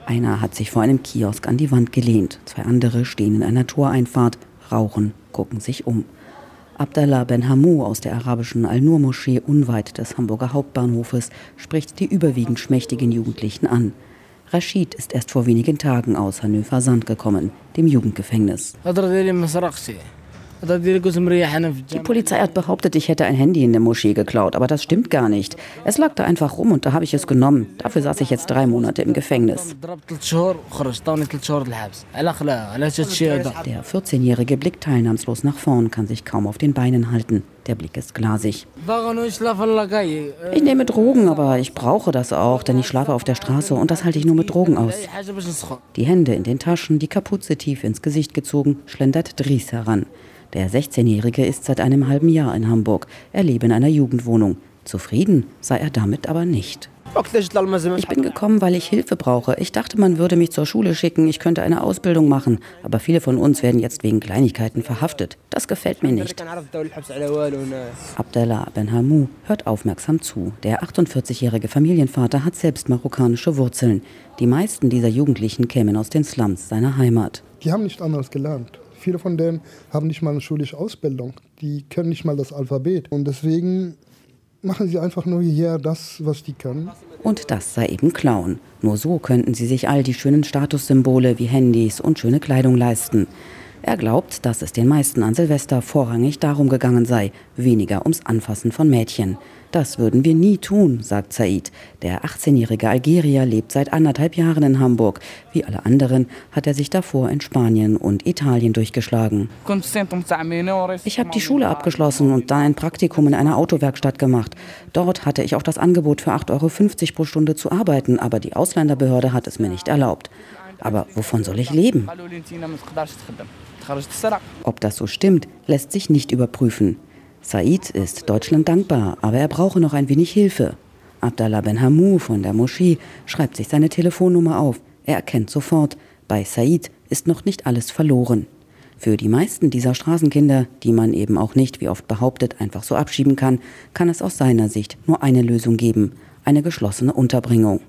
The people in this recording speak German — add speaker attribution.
Speaker 1: Einer hat sich vor einem Kiosk an die Wand gelehnt. 2 andere stehen in einer Toreinfahrt, rauchen, gucken sich um. Abdallah Ben Hamou aus der arabischen Al-Nur-Moschee unweit des Hamburger Hauptbahnhofes spricht die überwiegend schmächtigen Jugendlichen an. Rashid ist erst vor wenigen Tagen aus Hanöver-Sand gekommen, dem Jugendgefängnis. Die Polizei hat behauptet, ich hätte ein Handy in der Moschee geklaut, aber das stimmt gar nicht. Es lag da einfach rum und da habe ich es genommen. Dafür saß ich jetzt 3 Monate im Gefängnis. Der 14-Jährige blickt teilnahmslos nach vorn, kann sich kaum auf den Beinen halten. Der Blick ist glasig. Ich nehme Drogen, aber ich brauche das auch, denn ich schlafe auf der Straße und das halte ich nur mit Drogen aus. Die Hände in den Taschen, die Kapuze tief ins Gesicht gezogen, schlendert Dries heran. Der 16-Jährige ist seit einem halben Jahr in Hamburg. Er lebe in einer Jugendwohnung. Zufrieden sei er damit aber nicht. Ich bin gekommen, weil ich Hilfe brauche. Ich dachte, man würde mich zur Schule schicken, ich könnte eine Ausbildung machen. Aber viele von uns werden jetzt wegen Kleinigkeiten verhaftet. Das gefällt mir nicht. Abdallah Ben Hamou hört aufmerksam zu. Der 48-jährige Familienvater hat selbst marokkanische Wurzeln. Die meisten dieser Jugendlichen kämen aus den Slums seiner Heimat.
Speaker 2: Die haben nicht anders gelernt. Viele von denen haben nicht mal eine schulische Ausbildung. Die können nicht mal das Alphabet. Und deswegen machen sie einfach nur hier das, was die können.
Speaker 1: Und das sei eben Klauen. Nur so könnten sie sich all die schönen Statussymbole wie Handys und schöne Kleidung leisten. Er glaubt, dass es den meisten an Silvester vorrangig darum gegangen sei, weniger ums Anfassen von Mädchen. Das würden wir nie tun, sagt Said. Der 18-jährige Algerier lebt seit 1,5 Jahren in Hamburg. Wie alle anderen hat er sich davor in Spanien und Italien durchgeschlagen. Ich habe die Schule abgeschlossen und dann ein Praktikum in einer Autowerkstatt gemacht. Dort hatte ich auch das Angebot für 8,50 € pro Stunde zu arbeiten, aber die Ausländerbehörde hat es mir nicht erlaubt. Aber wovon soll ich leben? Ob das so stimmt, lässt sich nicht überprüfen. Said ist Deutschland dankbar, aber er brauche noch ein wenig Hilfe. Abdallah Ben Hamou von der Moschee schreibt sich seine Telefonnummer auf. Er erkennt sofort, bei Said ist noch nicht alles verloren. Für die meisten dieser Straßenkinder, die man eben auch nicht, wie oft behauptet, einfach so abschieben kann, kann es aus seiner Sicht nur eine Lösung geben: eine geschlossene Unterbringung.